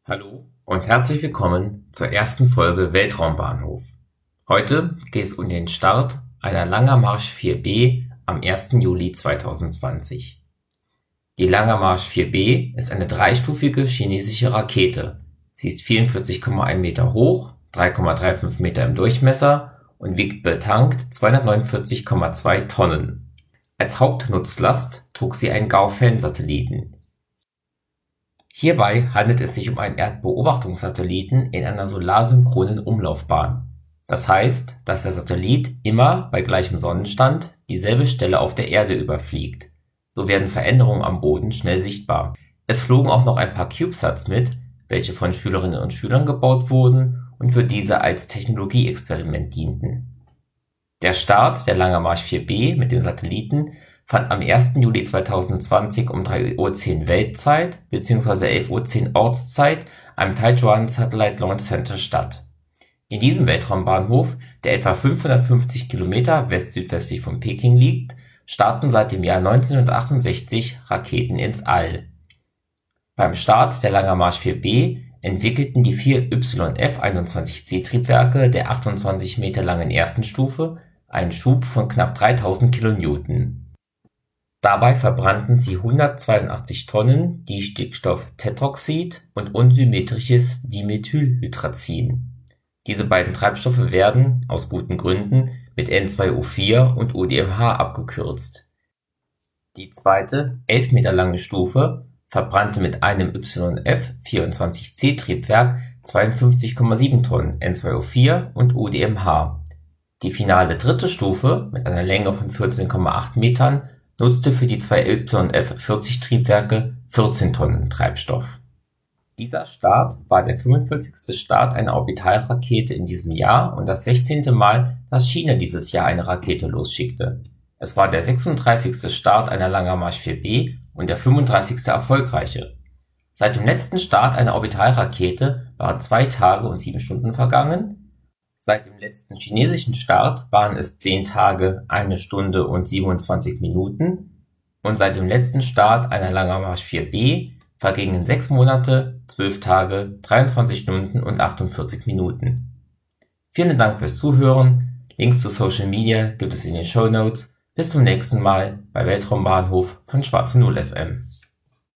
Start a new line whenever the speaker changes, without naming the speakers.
Hallo und herzlich willkommen zur ersten Folge Weltraumbahnhof. Heute geht es um den Start einer Langer Marsch 4B am 1. Juli 2020. Die Langer Marsch 4B ist eine dreistufige chinesische Rakete. Sie ist 44,1 Meter hoch, 3,35 Meter im Durchmesser und wiegt betankt 249,2 Tonnen. Als Hauptnutzlast trug sie einen Gaofen-Satelliten. Hierbei handelt es sich um einen Erdbeobachtungssatelliten in einer solarsynchronen Umlaufbahn. Das heißt, dass der Satellit immer bei gleichem Sonnenstand dieselbe Stelle auf der Erde überfliegt. So werden Veränderungen am Boden schnell sichtbar. Es flogen auch noch ein paar CubeSats mit, welche von Schülerinnen und Schülern gebaut wurden und für diese als Technologieexperiment dienten. Der Start der Langer Marsch 4B mit dem Satelliten fand am 1. Juli 2020 um 3:10 Uhr Weltzeit bzw. 11:10 Uhr Ortszeit am Taichuan Satellite Launch Center statt. In diesem Weltraumbahnhof, der etwa 550 Kilometer west-südwestlich von Peking liegt, starten seit dem Jahr 1968 Raketen ins All. Beim Start der Langer Marsch 4B entwickelten die 4 YF-21C-Triebwerke der 28 Meter langen ersten Stufe einen Schub von knapp 3000 Kilonewton. Dabei verbrannten sie 182 Tonnen Distickstofftetroxid und unsymmetrisches Dimethylhydrazin. Diese beiden Treibstoffe werden, aus guten Gründen, mit N2O4 und ODMH abgekürzt. Die zweite, 11 Meter lange Stufe verbrannte mit einem YF-24C-Triebwerk 52,7 Tonnen N2O4 und ODMH. Die finale dritte Stufe mit einer Länge von 14,8 Metern nutzte für die 2 YF-40-Triebwerke 14 Tonnen Treibstoff. Dieser Start war der 45. Start einer Orbitalrakete in diesem Jahr und das 16. Mal, dass China dieses Jahr eine Rakete losschickte. Es war der 36. Start einer Langer Marsch 4B und der 35. erfolgreiche. Seit dem letzten Start einer Orbitalrakete waren 2 Tage und 7 Stunden vergangen. Seit dem letzten chinesischen Start waren es 10 Tage, 1 Stunde und 27 Minuten und seit dem letzten Start einer Langer Marsch 4B vergingen 6 Monate, 12 Tage, 23 Stunden und 48 Minuten. Vielen Dank fürs Zuhören. Links zu Social Media gibt es in den Shownotes. Bis zum nächsten Mal bei Weltraumbahnhof von Schwarze Null FM.